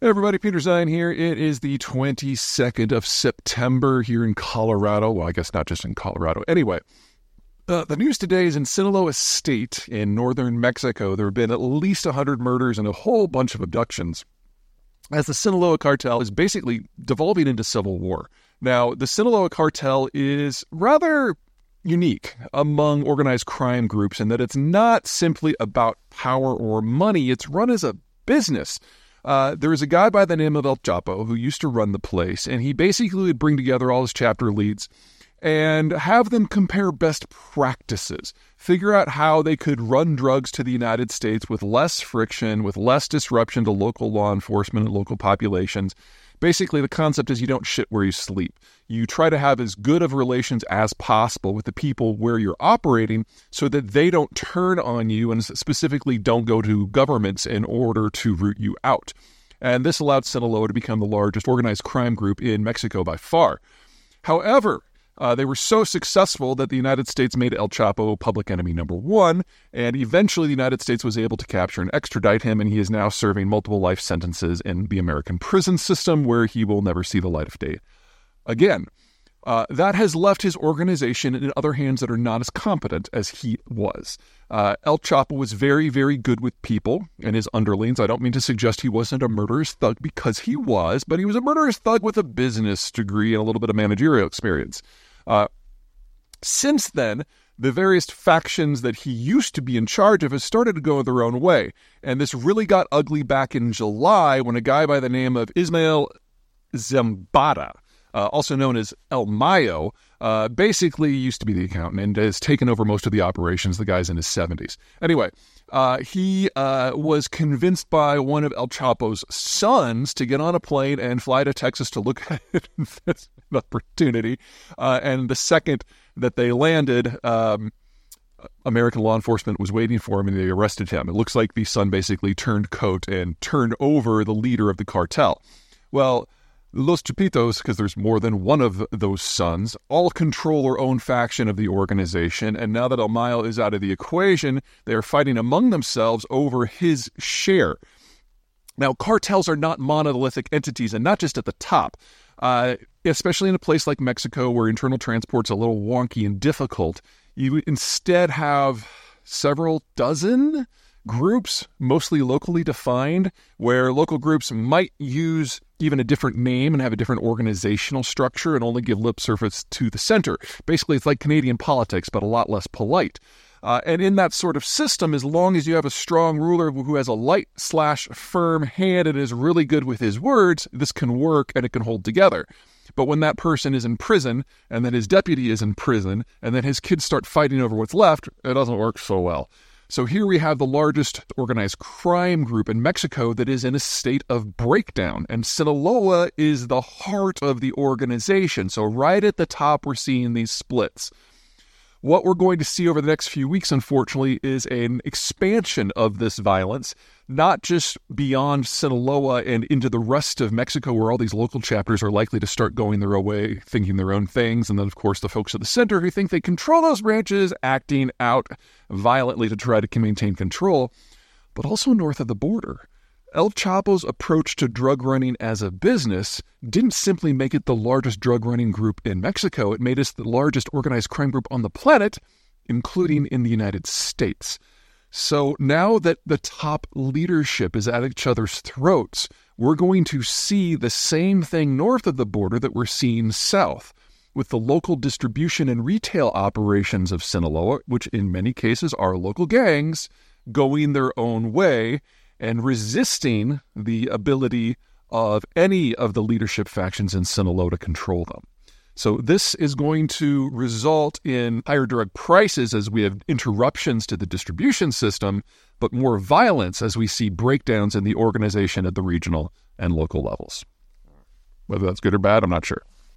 Hey everybody, Peter Zine here. It is the 22nd of September here in Colorado. Well, I guess not just in Colorado. Anyway, the news today is in Sinaloa State in northern Mexico. There have been at least 100 murders and a whole bunch of abductions, as the Sinaloa cartel is basically devolving into civil war. Now, the Sinaloa cartel is rather unique among organized crime groups in that it's not simply about power or money. It's run as a business. There is a guy by the name of El Chapo who used to run the place, and he basically would bring together all his chapter leads and have them compare best practices, figure out how they could run drugs to the United States with less friction, with less disruption to local law enforcement and local populations. Basically, the concept is you don't shit where you sleep. You try to have as good of relations as possible with the people where you're operating so that they don't turn on you and specifically don't go to governments in order to root you out. And this allowed Sinaloa to become the largest organized crime group in Mexico by far. However, they were so successful that the United States made El Chapo public enemy number one, and eventually the United States was able to capture and extradite him, and he is now serving multiple life sentences in the American prison system where he will never see the light of day again. That has left his organization in other hands that are not as competent as he was. El Chapo was very, very good with people and his underlings. I don't mean to suggest he wasn't a murderous thug, because he was, but he was a murderous thug with a business degree and a little bit of managerial experience. Since then, the various factions that he used to be in charge of have started to go their own way. And this really got ugly back in July when a guy by the name of Ismael Zambada, also known as El Mayo, basically used to be the accountant and has taken over most of the operations. The guy's in his 70s. Anyway, he was convinced by one of El Chapo's sons to get on a plane and fly to Texas to look at it. That's an opportunity. And the second that they landed, American law enforcement was waiting for him and they arrested him. It looks like the son basically turned coat and turned over the leader of the cartel. Well, Los Chapitos, because there's more than one of those sons, all control their own faction of the organization, and now that El Mayo is out of the equation, they are fighting among themselves over his share. Now, cartels are not monolithic entities, and not just at the top. Especially in a place like Mexico where internal transport's a little wonky and difficult, you instead have several dozen groups, mostly locally defined, where local groups might use even a different name and have a different organizational structure and only give lip service to the center. Basically, it's like Canadian politics, but a lot less polite. And in that sort of system, as long as you have a strong ruler who has a light/firm hand and is really good with his words, this can work and it can hold together. But when that person is in prison, and then his deputy is in prison, and then his kids start fighting over what's left, it doesn't work so well. So here we have the largest organized crime group in Mexico that is in a state of breakdown, and Sinaloa is the heart of the organization. So right at the top, we're seeing these splits. What we're going to see over the next few weeks, unfortunately, is an expansion of this violence, not just beyond Sinaloa and into the rest of Mexico, where all these local chapters are likely to start going their own way, thinking their own things, and then, of course, the folks at the center who think they control those branches, acting out violently to try to maintain control, but also north of the border. El Chapo's approach to drug running as a business didn't simply make it the largest drug running group in Mexico. It made us the largest organized crime group on the planet, including in the United States. So now that the top leadership is at each other's throats, we're going to see the same thing north of the border that we're seeing south, with the local distribution and retail operations of Sinaloa, which in many cases are local gangs, going their own way and resisting the ability of any of the leadership factions in Sinaloa to control them. So this is going to result in higher drug prices as we have interruptions to the distribution system, but more violence as we see breakdowns in the organization at the regional and local levels. Whether that's good or bad, I'm not sure.